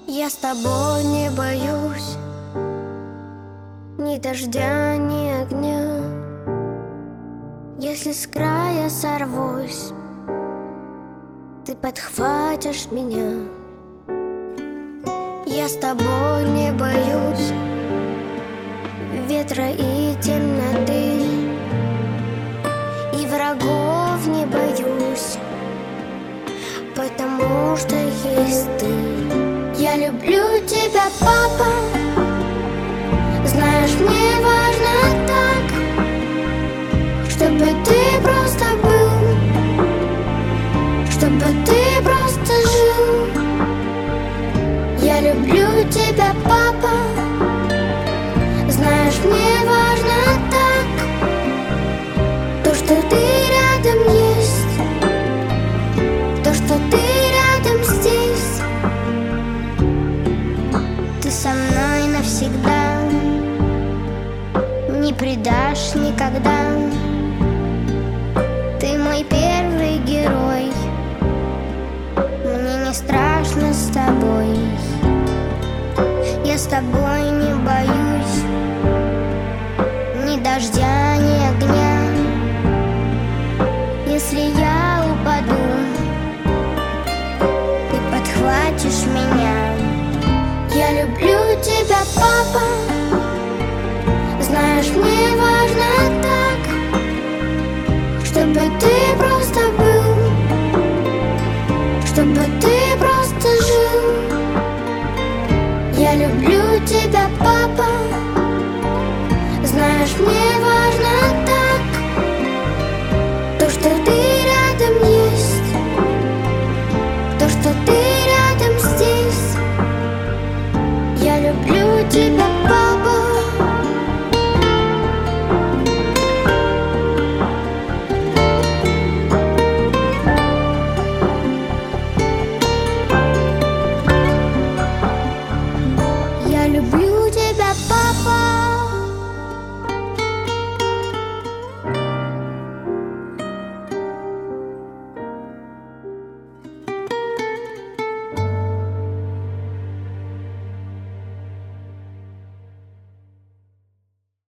Я с тобой не боюсь ни дождя, ни огня. Если с края сорвусь, ты подхватишь меня. Я с тобой не боюсь ветра и темноты, и врагов не боюсь, потому что есть ты. Я люблю тебя, папа. Знаешь, мне важно так, чтобы ты просто был, чтобы ты просто жил. Я люблю тебя, папа. Знаешь, мне важно так, то, что ты рядом есть, то, что ты рядом здесь. Ты со мной навсегда, не предашь никогда. Ты мой первый герой, мне не страшно с тобой. Я с тобой не боюсь ни дождя, ни огня. Если я упаду, ты подхватишь меня. Я люблю тебя, папа. Знаешь, мне важно так, чтобы ты просто был, чтобы ты просто жил. Я люблю тебя, папа. Знаешь, мне важно так, то, что ты рядом есть, то, что ты